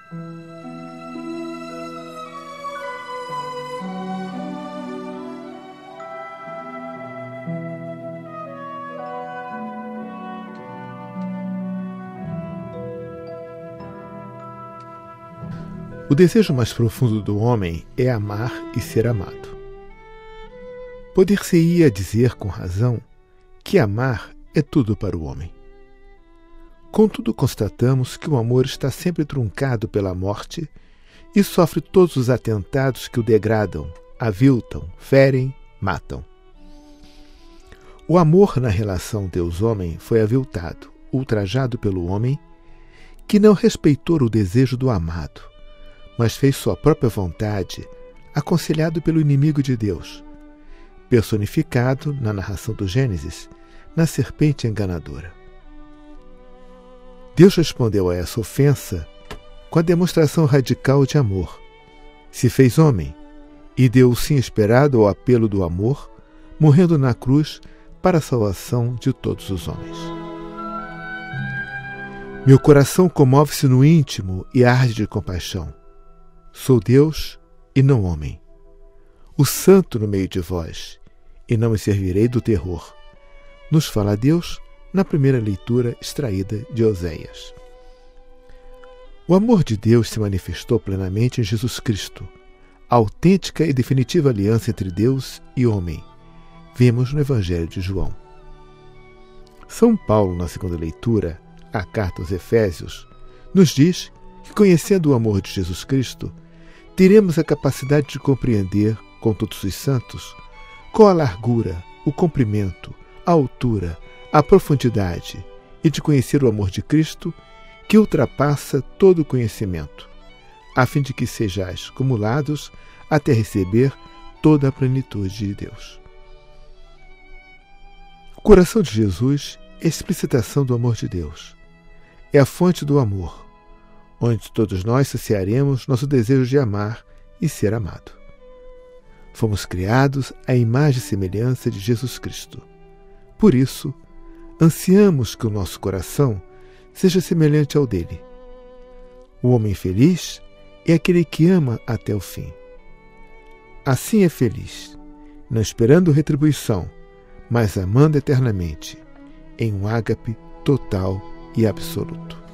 O desejo mais profundo do homem é amar e ser amado. Poder-se-ia dizer com razão que amar é tudo para o homem. Contudo, constatamos que o amor está sempre truncado pela morte e sofre todos os atentados que o degradam, aviltam, ferem, matam. O amor na relação Deus-homem foi aviltado, ultrajado pelo homem, que não respeitou o desejo do amado, mas fez sua própria vontade, aconselhado pelo inimigo de Deus, personificado, na narração do Gênesis, na serpente enganadora. Deus respondeu a essa ofensa com a demonstração radical de amor. Se fez homem e deu o sim esperado ao apelo do amor, morrendo na cruz para a salvação de todos os homens. Meu coração comove-se no íntimo e arde de compaixão. Sou Deus e não homem, o santo no meio de vós, e não me servirei do terror. Nos fala Deus na primeira leitura extraída de Oséias. O amor de Deus se manifestou plenamente em Jesus Cristo, a autêntica e definitiva aliança entre Deus e homem. Vemos no Evangelho de João. São Paulo, na segunda leitura, a carta aos Efésios, nos diz que, conhecendo o amor de Jesus Cristo, teremos a capacidade de compreender, com todos os santos, qual a largura, o comprimento, a altura, a profundidade, e de conhecer o amor de Cristo, que ultrapassa todo o conhecimento, a fim de que sejais cumulados até receber toda a plenitude de Deus. O coração de Jesus é a explicitação do amor de Deus. É a fonte do amor, onde todos nós saciaremos nosso desejo de amar e ser amado. Fomos criados à imagem e semelhança de Jesus Cristo. Por isso, ansiamos que o nosso coração seja semelhante ao dele. O homem feliz é aquele que ama até o fim. Assim é feliz, não esperando retribuição, mas amando eternamente, em um ágape total e absoluto.